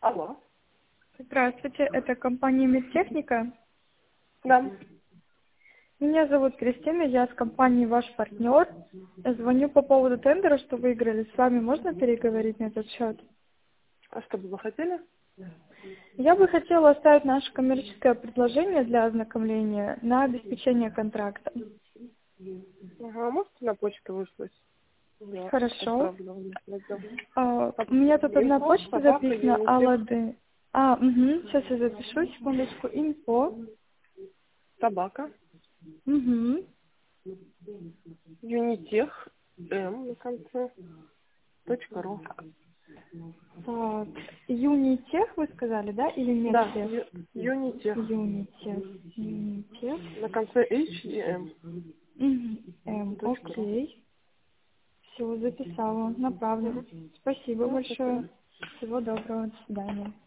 Алло. Здравствуйте, это компания «Медтехника». Да. Меня зовут Кристина, я с компании «Ваш партнер». Звоню по поводу тендера, что выиграли. С вами можно переговорить на этот счет? А что бы вы хотели? Я бы хотела оставить наше коммерческое предложение для ознакомления на обеспечение контракта. Ага, можете на почту выслать? Я Хорошо. отправлю вам на отдел. У меня тут одна Инфо, почта собака, записана, Юнитех, Алады. Сейчас я запишу, секундочку. Инфо. собака, Угу. Юнитех, М на конце, .ру. Так, Юнитех вы сказали, да? Или Да, Медтех? Юнитех, Юнитех. Юнитех. на конце H и M. .ру. Окей. Все, записала. Направлю. Спасибо Ну, спасибо. большое. Всего доброго. До свидания.